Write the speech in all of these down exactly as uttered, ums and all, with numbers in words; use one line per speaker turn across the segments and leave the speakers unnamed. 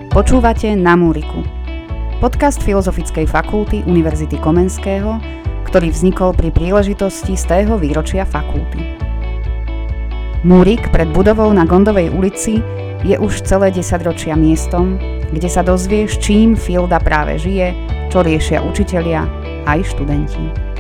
Počúvate Na múriku. Podcast Filozofickej fakulty Univerzity Komenského, ktorý vznikol pri príležitosti stého výročia fakulty. Múrik pred budovou na Gondovej ulici je už celé desaťročia miestom, kde sa dozvieš, čím Filda práve žije, čo riešia učitelia aj študenti.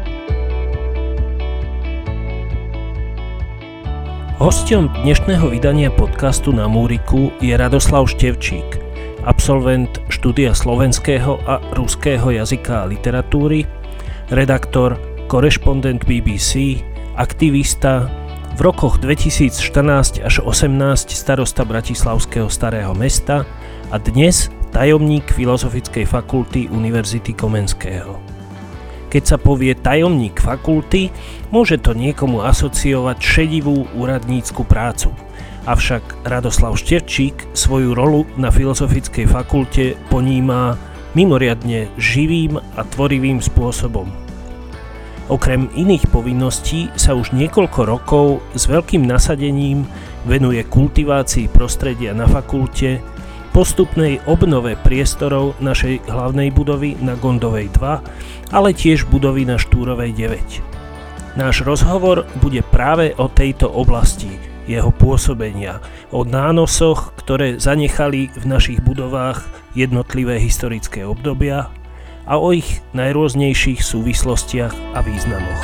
Hosťom dnešného vydania podcastu Na múriku je Radoslav Števčík, absolvent štúdia slovenského a ruského jazyka a literatúry, redaktor, korešpondent bé bé cé, aktivista, v rokoch dvetisícštrnásť až osemnásť starosta Bratislavského Starého Mesta a dnes tajomník Filozofickej fakulty Univerzity Komenského. Keď sa povie tajomník fakulty, môže to niekomu asociovať šedivú úradnícku prácu. Avšak Radoslav Števčík svoju rolu na Filozofickej fakulte poníma mimoriadne živým a tvorivým spôsobom. Okrem iných povinností sa už niekoľko rokov s veľkým nasadením venuje kultivácii prostredia na fakulte, postupnej obnove priestorov našej hlavnej budovy na Gondovej dva, ale tiež budovy na Štúrovej deväť. Náš rozhovor bude práve o tejto oblasti, jeho pôsobenia, o nánosoch, ktoré zanechali v našich budovách jednotlivé historické obdobia a o ich najrôznejších súvislostiach a významoch.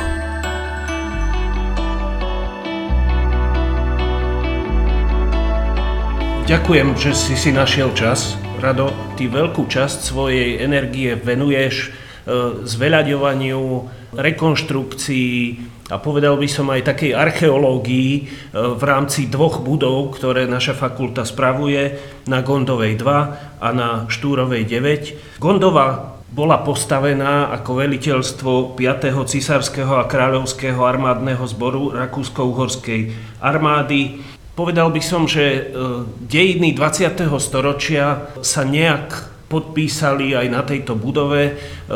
Ďakujem, že si si našiel čas. Rado, ty veľkú časť svojej energie venuješ e, zveľaďovaniu, rekonštrukcii a povedal by som aj takej archeológii e, v rámci dvoch budov, ktoré naša fakulta spravuje, na Gondovej dva a na Štúrovej deväť. Gondova bola postavená ako veliteľstvo piateho cisárskeho a kráľovského armádneho zboru Rakúsko-uhorskej armády. Povedal by som, že dejiny dvadsiateho storočia sa nejak podpísali aj na tejto budove.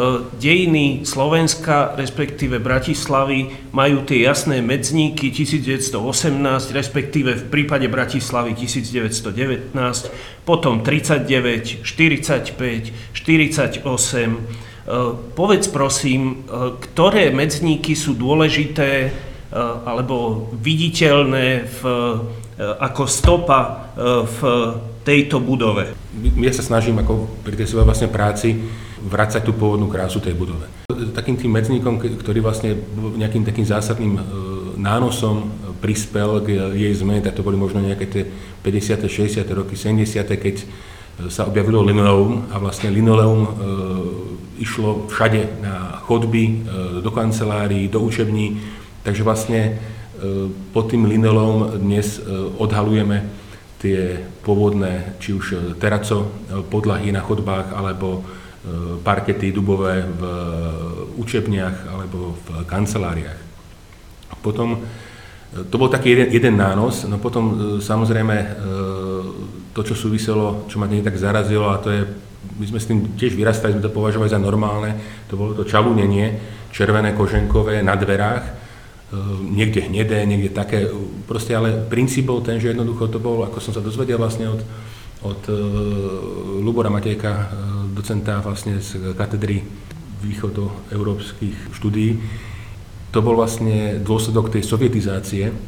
Dejiny Slovenska, respektíve Bratislavy, majú tie jasné medzníky tisícdeväťstoosemnásť, respektíve v prípade Bratislavy tisícdeväťstodevätnásť, potom tridsaťdeväť, štyridsaťpäť, štyridsaťosem. Povedz prosím, ktoré medzníky sú dôležité alebo viditeľné v ako stopa v tejto budove.
Ja sa snažím ako pri tej svojej vlastne práci vrácať tú pôvodnú krásu tej budove. Takým tým medzníkom, ktorý vlastne nejakým takým zásadným nánosom prispel k jej zmene, tak to boli možno nejaké tie päťdesiate, šesťdesiate roky, sedemdesiate, keď sa objavilo linoleum a vlastne linoleum e, išlo všade na chodby, e, do kancelárií, do učební, takže vlastne pod tým linoleum dnes odhalujeme tie pôvodné, či už teraco, podlahy na chodbách, alebo parkety dubové v učebniach alebo v kanceláriách. Potom, to bol taký jeden, jeden nános, no potom samozrejme to, čo súviselo, čo ma nie tak zarazilo, a to je, my sme s tým tiež vyrastali, sme to považovali za normálne, to bolo to čalúnenie, červené koženkové na dverách, niekde hnedé, niekde také, proste, ale princíp bol ten, že jednoducho to bol, ako som sa dozvedel vlastne od, od uh, Lubora Matejka, uh, docenta vlastne z katedry východoeurópskych štúdií, to bol vlastne dôsledok tej sovietizácie uh,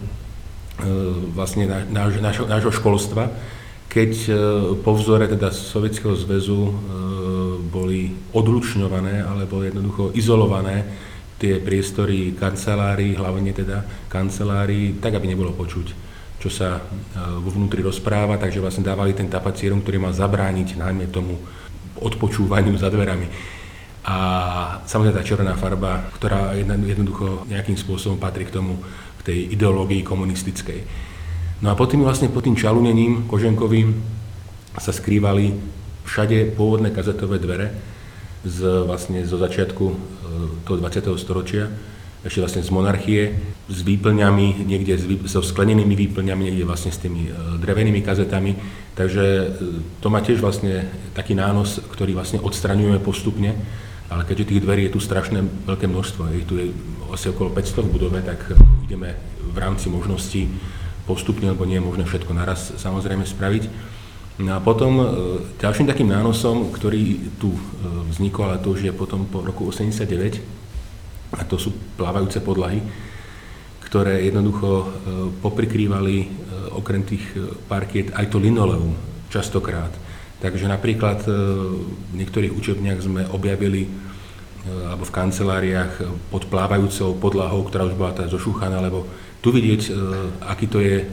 vlastne nášho náš, nášho školstva, keď uh, po vzore teda Sovietskeho zväzu uh, boli odlučňované alebo jednoducho izolované tie priestory kancelárií, hlavne teda kancelárií, tak, aby nebolo počuť, čo sa vo vnútri rozpráva, takže vlastne dávali ten tapacierom, ktorý mal zabrániť najmä tomu odpočúvaniu za dverami. A samozrejme tá červená farba, ktorá jednoducho nejakým spôsobom patrí k tomu, k tej ideológii komunistickej. No a potom vlastne pod tým čalunením koženkovým sa skrývali všade pôvodné kazetové dvere, z, vlastne zo začiatku toho dvadsiateho storočia, ešte vlastne z monarchie, s výplňami, niekde so sklenenými výplňami, niekde vlastne s tými drevenými kazetami. Takže to má tiež vlastne taký nános, ktorý vlastne odstraňujeme postupne, ale keďže tých dverí je tu strašné veľké množstvo, ich tu je asi okolo päťsto v budove, tak ideme v rámci možností postupne, lebo nie je možné všetko naraz samozrejme spraviť. No a potom ďalším takým nánosom, ktorý tu vznikol, ale to už je potom po roku osemdesiatdeväť, a to sú plávajúce podlahy, ktoré jednoducho poprikrývali okrem tých parkiet aj to linoleum častokrát. Takže napríklad v niektorých učebniach sme objavili alebo v kanceláriách pod plávajúcou podlahou, ktorá už bola tá zošúchaná, lebo tu vidieť, aký to je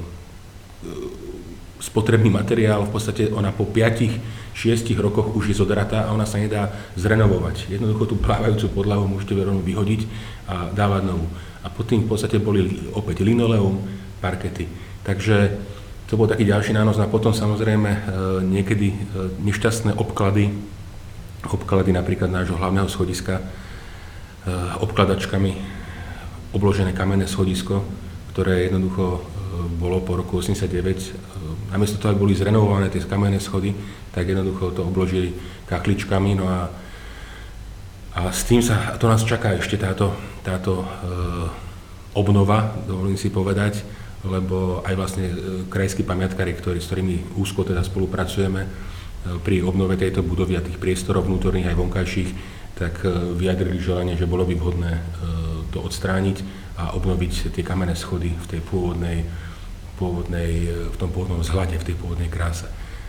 spotrebný materiál, v podstate ona po päť šiestich rokoch už je zodratá a ona sa nedá zrenovovať. Jednoducho tú plávajúcu podlahu môžete rovno vyhodiť a dávať novú. A pod tým v podstate boli opäť linoleum, parkety. Takže to bol taký ďalší nános. A potom samozrejme niekedy nešťastné obklady, obklady napríklad nášho hlavného schodiska, obkladačkami obložené kamenné schodisko, ktoré jednoducho bolo po roku osemdesiatdeväť. Namiesto toho, ak boli zrenovované tie kamenné schody, tak jednoducho to obložili kachličkami. No a, a s tým sa, to nás čaká ešte táto, táto e, obnova, dovolím si povedať, lebo aj vlastne krajskí pamiatkári, ktorí, s ktorými úzko teda spolupracujeme e, pri obnove tejto budovy a tých priestorov vnútorných aj vonkajších, tak e, vyjadrili želanie, že bolo by vhodné e, to odstrániť a obnoviť tie kamenné schody v tej pôvodnej, pôvodnej, v tom pôvodnom vzhľade, v tej pôvodnej kráse.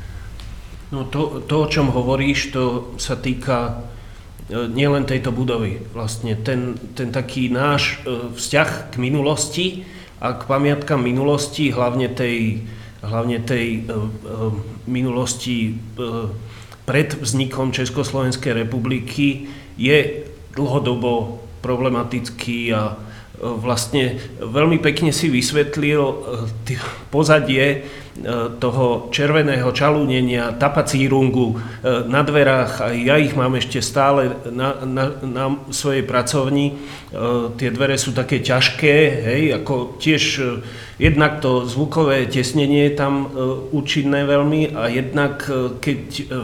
No to, to, o čom hovoríš, to sa týka nielen tejto budovy. Vlastne ten, ten taký náš vzťah k minulosti a k pamiatkám minulosti, hlavne tej, hlavne tej minulosti pred vznikom Československej republiky, je dlhodobo problematický a vlastne veľmi pekne si vysvetlil pozadie toho červeného čalúnenia, tapacírungu na dverách. Aj ja ich mám ešte stále na, na, na svojej pracovni. Tie dvere sú také ťažké, hej, ako tiež jednak to zvukové tesnenie je tam účinné veľmi a jednak keď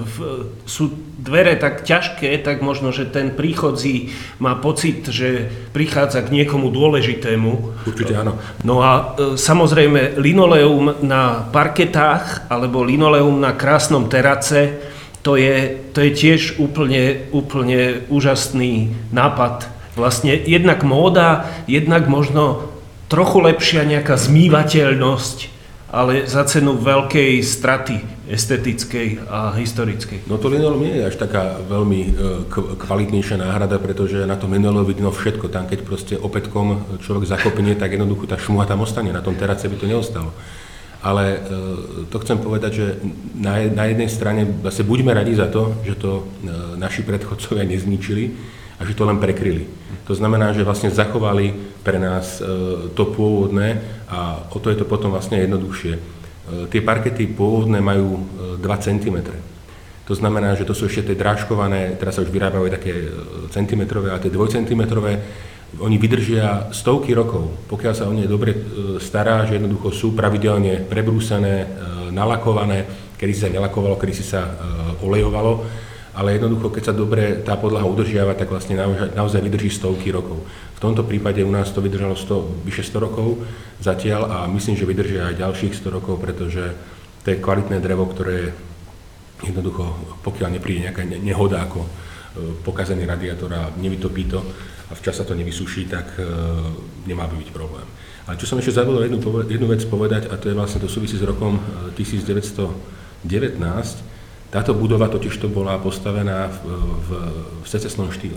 sú dvere tak ťažké, tak možno, že ten príchodzí má pocit, že prichádza k niekomu dôležitému.
Určite áno.
No a samozrejme linoleum na parketách alebo linoleum na krásnom terace, to je, to je tiež úplne, úplne úžasný nápad. Vlastne jednak móda, jednak možno trochu lepšia nejaká zmývateľnosť, ale za cenu veľkej straty estetickej a historickej.
No to linoleum nie je až taká veľmi kvalitnejšia náhrada, pretože na tom linoleum vidno všetko. Tam keď proste opätkom človek zakopne, tak jednoducho tá šmuha tam ostane. Na tom terace by to neostalo. Ale to chcem povedať, že na, na jednej strane vlastne buďme radi za to, že to naši predchodcovia nezničili a že to len prekryli. To znamená, že vlastne zachovali pre nás to pôvodné a o to je to potom vlastne jednoduchšie. Tie parkety pôvodné majú dva centimetre. To znamená, že to sú ešte tie drážkované, teraz sa už vyrábajú také centimetrové, a tie dvojcentimetrové, oni vydržia stovky rokov, pokiaľ sa o ne dobre stará, že jednoducho sú pravidelne prebrúsené, nalakované, kedy sa nelakovalo, kedy si sa olejovalo, ale jednoducho, keď sa dobre tá podlaha udržiava, tak vlastne naozaj, naozaj vydrží stovky rokov. V tomto prípade u nás to vydržalo sto, vyše sto rokov zatiaľ a myslím, že vydržia aj ďalších sto rokov, pretože to je kvalitné drevo, ktoré jednoducho, pokiaľ nepríde nejaká nehoda ako pokazený radiátor a nevytopí to a včas sa to nevysuší, tak nemá by byť problém. Ale čo som ešte zabudol jednu, jednu vec povedať, a to je vlastne, to súvisí s rokom devätnásťstodevätnásť. Táto budova totižto bola postavená v, v, v secesnom štýle.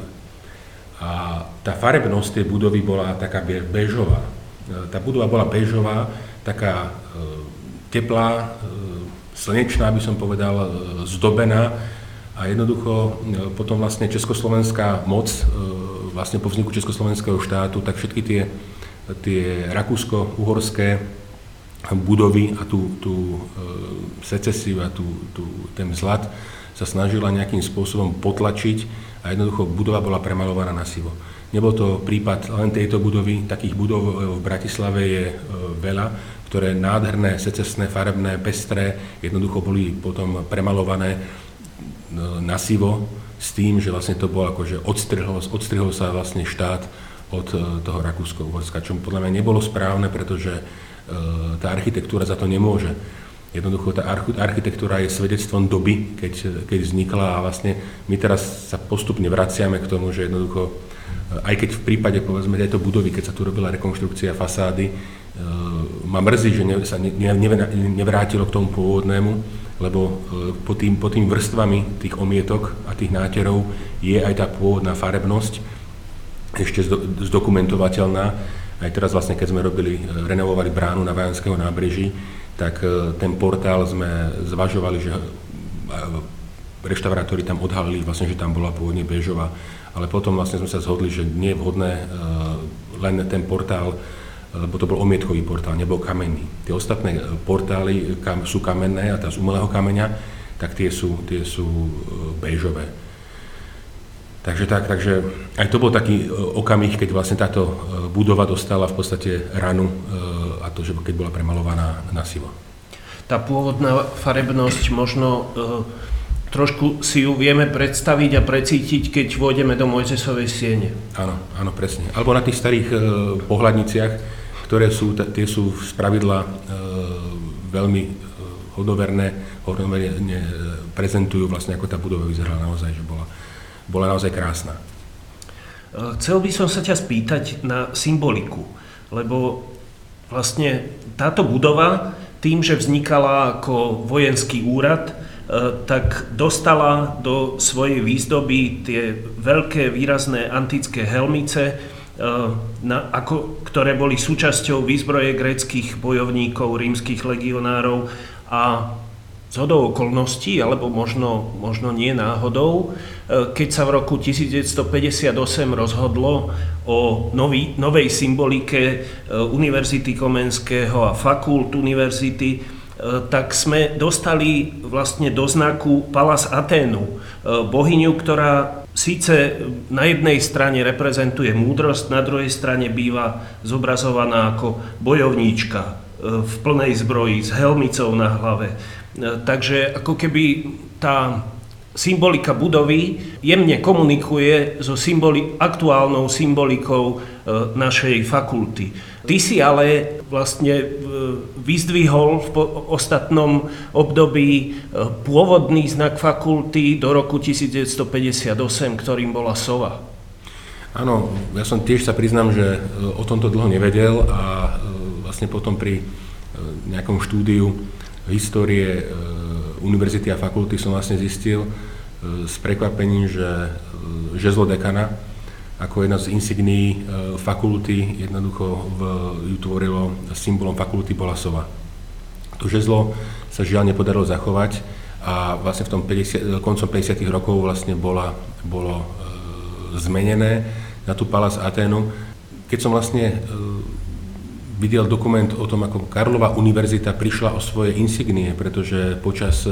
A tá farebnosť tej budovy bola taká béžová. Tá budova bola béžová, taká e, teplá, e, slnečná, by som povedal, e, zdobená. A jednoducho e, potom vlastne československá moc, e, vlastne po vzniku československého štátu, tak všetky tie, tie rakúsko-uhorské budovy a tú, tú e, secesiu a tú, tú, ten vzhľad sa snažila nejakým spôsobom potlačiť a jednoducho budova bola premalovaná na sivo. Nebol to prípad len tejto budovy, takých budov v Bratislave je e, veľa, ktoré nádherné, secesné, farebné, pestré, jednoducho boli potom premalované e, na sivo s tým, že vlastne to bolo akože odstrihol, odstrihol sa vlastne štát od e, toho Rakúsko-Uhorska, čo podľa mňa nebolo správne, pretože tá architektúra za to nemôže. Jednoducho tá architektúra je svedectvom doby, keď, keď vznikla a vlastne my teraz sa postupne vraciame k tomu, že jednoducho, aj keď v prípade povedzme tejto budovy, keď sa tu robila rekonštrukcia fasády, ma mrzí, že ne, sa ne, ne, nevrátilo k tomu pôvodnému, lebo po tým, po tým vrstvami tých omietok a tých náterov je aj tá pôvodná farebnosť ešte zdokumentovateľná. Aj teraz vlastne, keď sme robili, renovovali bránu na Vajanského nábreží, tak ten portál sme zvažovali, že reštaurátori tam odhalili vlastne, že tam bola pôvodne béžová, ale potom vlastne sme sa zhodli, že nie je vhodné len ten portál, lebo to bol omietkový portál, nebol kamenný. Tie ostatné portály kam, sú kamenné a tá z umelého kameňa, tak tie sú, tie sú béžové. Takže tak, takže aj to bol taký okamih, keď vlastne táto budova dostala v podstate ranu, a to, že keď bola premalovaná na sivo.
Tá pôvodná farebnosť možno e, trošku si ju vieme predstaviť a precítiť, keď vôjdeme do Mojzesovej siene.
Áno, áno, presne. Alebo na tých starých e, pohľadniciach, ktoré sú, t- tie sú spravidla e, veľmi e, hodoverné, hodoverne e, prezentujú vlastne, ako tá budova vyzerala naozaj, že bola bola naozaj krásna.
Chcel by som sa ťa spýtať na symboliku, lebo vlastne táto budova tým, že vznikala ako vojenský úrad, tak dostala do svojej výzdoby tie veľké výrazné antické helmice, na, ako, ktoré boli súčasťou výzbroje gréckych bojovníkov, rímskych legionárov a zhodou okolností, alebo možno, možno nie náhodou, keď sa v roku tisícdeväťstopäťdesiatosem rozhodlo o nový, novej symbolike Univerzity Komenského a fakult univerzity, tak sme dostali vlastne do znaku Pallas Athénu, bohyňu, ktorá síce na jednej strane reprezentuje múdrosť, na druhej strane býva zobrazovaná ako bojovníčka v plnej zbroji s helmicou na hlave. Takže ako keby tá symbolika budovy jemne komunikuje so symboli- aktuálnou symbolikou našej fakulty. Ty si ale vlastne vyzdvihol v ostatnom období pôvodný znak fakulty do roku tisícdeväťstopäťdesiatosem, ktorým bola sova.
Áno, ja som tiež sa priznám, že o tomto dlho nevedel a vlastne potom pri nejakom štúdiu histórie univerzity a fakulty som vlastne zistil s prekvapením, že žezlo dekana ako jedna z insignií fakulty jednoducho v, ju tvorilo, symbolom fakulty bola sova. To žezlo sa žiaľ nepodarilo zachovať a vlastne v tom päťdesiat, koncom päťdesiatych rokov vlastne bola, bolo e, zmenené na tú Pallas Athénu. Keď som vlastne e, videl dokument o tom, ako Karlova univerzita prišla o svoje insignie, pretože počas e,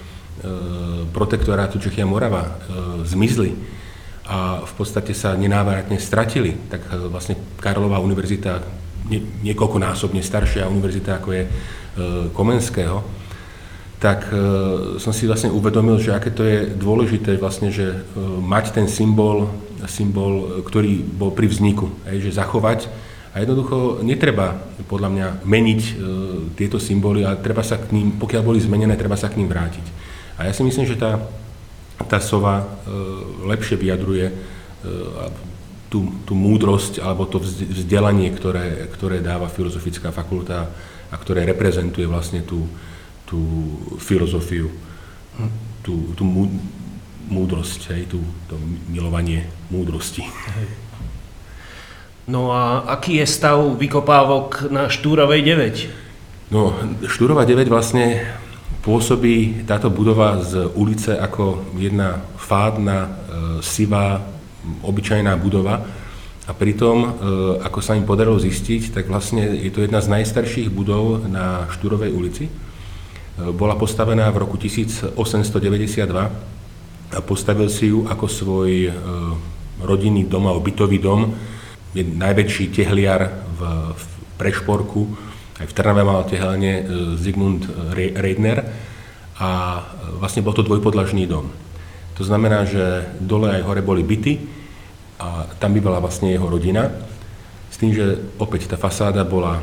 protektorátu Čechy a Morava e, zmizli a v podstate sa nenávratne stratili, tak e, vlastne Karlova univerzita, nie, niekoľkonásobne staršia univerzita ako je e, Komenského, tak e, som si vlastne uvedomil, že aké to je dôležité vlastne, že e, mať ten symbol, symbol, ktorý bol pri vzniku, hej, že zachovať. A jednoducho netreba podľa mňa meniť e, tieto symboly, ale treba sa k ním, pokiaľ boli zmenené, treba sa k ním vrátiť. A ja si myslím, že tá, tá sova e, lepšie vyjadruje e, tú, tú múdrosť alebo to vzdelanie, ktoré, ktoré dáva Filozofická fakulta a ktoré reprezentuje vlastne tú, tú filozofiu, tú, tú múdrosť, hej, tú, to milovanie múdrosti. Hej.
No a aký je stav vykopávok na Štúrovej deväť?
No, Štúrova deväť vlastne pôsobí táto budova z ulice ako jedna fádna, e, sivá, obyčajná budova. A pritom, e, ako sa im podarilo zistiť, tak vlastne je to jedna z najstarších budov na Štúrovej ulici. E, bola postavená v roku tisícosemstodeväťdesiatdva a postavil si ju ako svoj e, rodinný dom alebo bytový dom. Je najväčší tehliar v, v Prešporku, aj v Trnave mal tehelne Zigmund Reidner a vlastne bol to dvojpodlažný dom. To znamená, že dole aj hore boli byty a tam bývala vlastne jeho rodina, s tým, že opäť tá fasáda bola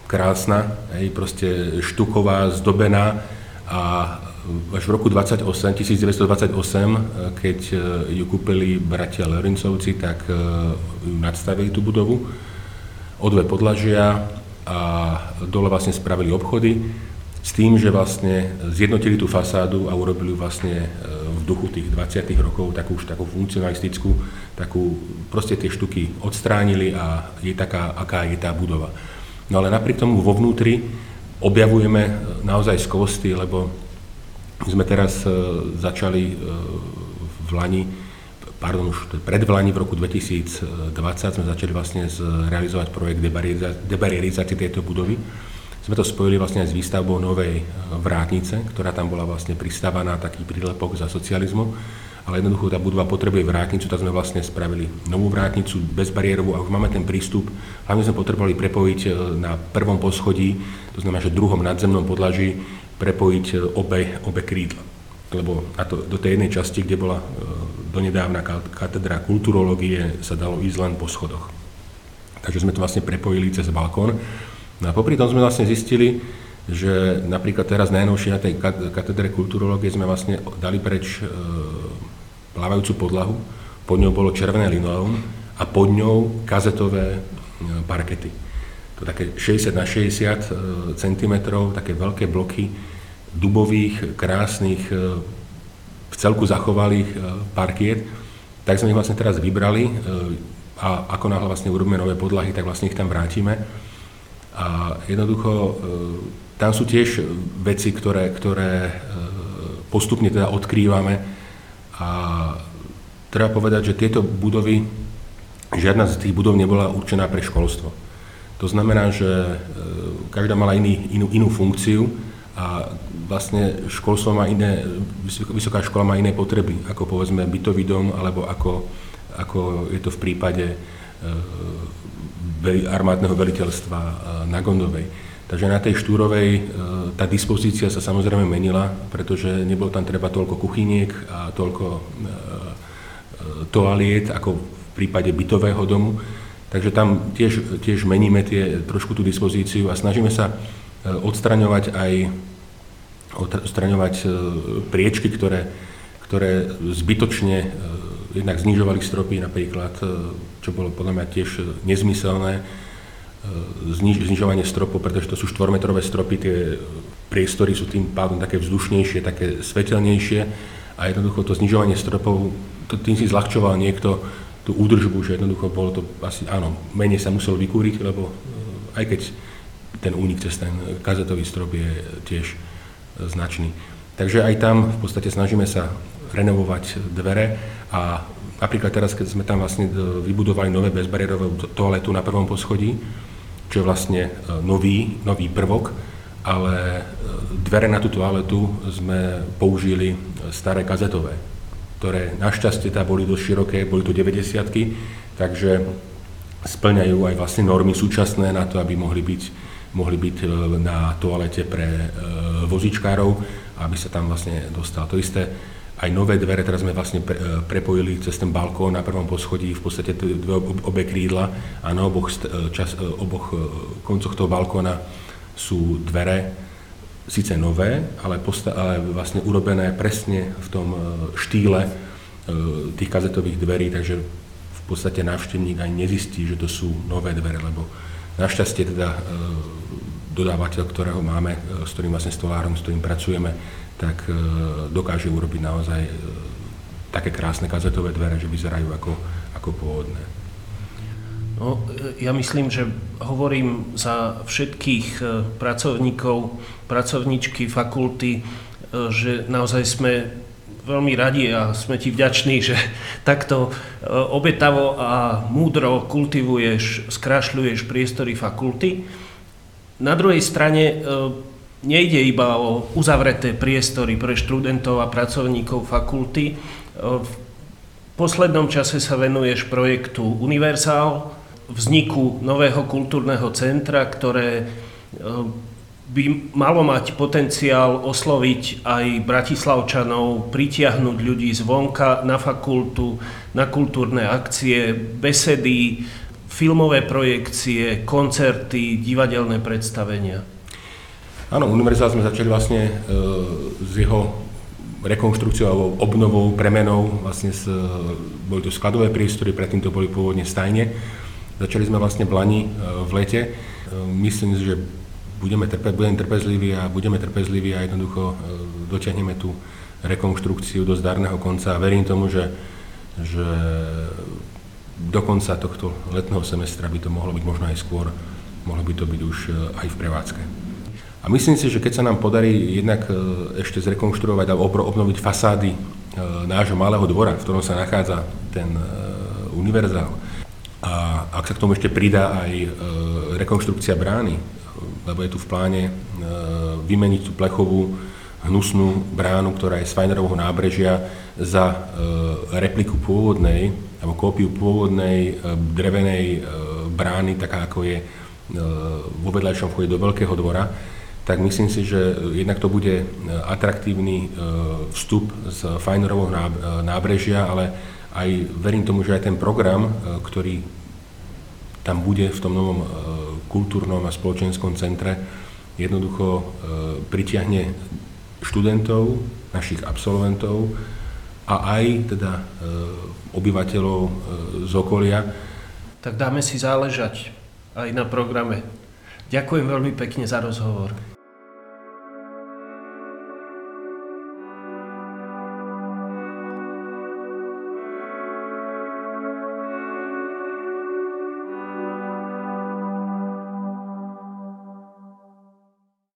krásna, hej, proste štuková, zdobená a až v roku devätnásťstodvadsaťosem, keď ju kúpili bratia Lorincovci, tak ju nadstavili tú budovu o dve podlažia a dole vlastne spravili obchody s tým, že vlastne zjednotili tú fasádu a urobili ju vlastne v duchu tých dvadsiatych rokov takú už takú funkcionalistickú, takú proste tie štuky odstránili a je taká, aká je tá budova. No ale napriek tomu vo vnútri objavujeme naozaj skvosty, lebo sme teraz začali v Lani, pardon, už predvlani v roku dvetisícdvadsať sme začali vlastne realizovať projekt debarierizácie tejto budovy. Sme to spojili vlastne aj s výstavbou novej vrátnice, ktorá tam bola vlastne pristávaná, taký prílepok za socializmu, ale jednoducho tá budova potrebuje vrátnicu, tak sme vlastne spravili novú vrátnicu, bezbariérovú a už máme ten prístup. Hlavne sme potrebovali prepojiť na prvom poschodí, to znamená, že druhom nadzemnom podlaží, prepojiť obe, obe krídla. Lebo na to, do tej jednej časti, kde bola donedávna katedra kulturológie, sa dalo ísť len po schodoch. Takže sme to vlastne prepojili cez balkón. No a popri tom sme vlastne zistili, že napríklad teraz najnovšie na tej katedre kulturológie sme vlastne dali preč e, plávajúcu podlahu, pod ňou bolo červené linoleum a pod ňou kazetové e, parkety. To také šesťdesiat na šesťdesiat centimetrov, také veľké bloky dubových, krásnych, v celku zachovalých parkiet. Tak sme ich vlastne teraz vybrali a ako náhle vlastne urobíme nové podlahy, tak vlastne ich tam vrátime. A jednoducho tam sú tiež veci, ktoré, ktoré postupne teda odkrývame a treba povedať, že tieto budovy, žiadna z tých budov nebola určená pre školstvo. To znamená, že každá mala iný, inú, inú funkciu a vlastne školstvo má iné, vysoká škola má iné potreby, ako povedzme bytový dom, alebo ako, ako je to v prípade armádneho veliteľstva na Gondovej. Takže na tej Štúrovej tá dispozícia sa samozrejme menila, pretože nebolo tam treba toľko kuchyniek a toľko toaliet, ako v prípade bytového domu. Takže tam tiež, tiež meníme tie, trošku tú dispozíciu a snažíme sa odstraňovať aj odstraňovať priečky, ktoré, ktoré zbytočne jednak znižovali stropy napríklad, čo bolo podľa mňa tiež nezmyselné, zniž, znižovanie stropov, pretože to sú štvormetrové stropy, tie priestory sú tým pádom také vzdušnejšie, také svetelnejšie a jednoducho to znižovanie stropov, to, tým si zľahčoval niekto tú údržbu, že jednoducho bolo to asi, áno, menej sa muselo vykúriť, lebo aj keď ten únik cez ten kazetový strop je tiež značný. Takže aj tam v podstate snažíme sa renovovať dvere a napríklad teraz, keď sme tam vlastne vybudovali nové bezbariérovú toaletu na prvom poschodí, čo je vlastne nový, nový prvok, ale dvere na tú toaletu sme použili staré kazetové, ktoré našťastie tá boli dosť široké, boli to deväťdesiatky, takže splňajú aj vlastne normy súčasné na to, aby mohli byť, mohli byť na toalete pre vozičkárov, aby sa tam vlastne dostal. To isté, aj nové dvere, teraz sme vlastne pre, prepojili cez ten balkón na prvom poschodí, v podstate dve obe krídla a na oboch, čas, oboch koncoch toho balkóna sú dvere, síce nové, ale, posta- ale vlastne urobené presne v tom štýle e, tých kazetových dverí, takže v podstate návštevník aj nezistí, že to sú nové dvere, lebo našťastie teda e, dodávateľ, ktorého máme, e, s ktorým vlastne stolárom, s ktorým pracujeme, tak e, dokáže urobiť naozaj e, také krásne kazetové dvere, že vyzerajú ako, ako pôvodné.
No, ja myslím, že hovorím za všetkých pracovníkov, pracovníčky fakulty, že naozaj sme veľmi radi a sme ti vďační, že takto obetavo a múdro kultivuješ, skrášľuješ priestory fakulty. Na druhej strane nejde iba o uzavreté priestory pre študentov a pracovníkov fakulty. V poslednom čase sa venuješ projektu Univerzál, vzniku nového kultúrneho centra, ktoré by malo mať potenciál osloviť aj Bratislavčanov, pritiahnuť ľudí zvonka na fakultu, na kultúrne akcie, besedy. V filmové projekcie, koncerty, divadelné predstavenia.
Áno, univerzál sme začali vlastne e, s jeho rekonštrukciou alebo obnovou, premenou. Vlastne s, boli to skladové priestory, predtým to boli pôvodne stajne. Začali sme vlastne v Lani e, v lete. E, myslím si, že budeme, trpe, budeme trpezliví a budeme trpezliví a jednoducho e, dotiahneme tú rekonštrukciu do zdarného konca a verím tomu, že, že do konca tohto letného semestra by to mohlo byť možno aj skôr, mohlo by to byť už aj v prevádzke. A myslím si, že keď sa nám podarí jednak ešte zrekonštruovať alebo obnoviť fasády nášho malého dvora, v ktorom sa nachádza ten univerzál, a ak sa k tomu ešte pridá aj rekonštrukcia brány, lebo je tu v pláne vymeniť tú plechovú hnusnú bránu, ktorá je z Fajnerovho nábrežia za repliku pôvodnej, alebo kópiu pôvodnej drevenej brány, taká ako je vo vedľajšom vchode do Veľkého dvora, tak myslím si, že jednak to bude atraktívny vstup z Fajnerovho nábrežia, ale aj verím tomu, že aj ten program, ktorý tam bude v tom novom kultúrnom a spoločenskom centre, jednoducho pritiahne študentov, našich absolventov a aj teda obyvateľov z okolia.
Tak dáme si záležať aj na programe. Ďakujem veľmi pekne za rozhovor.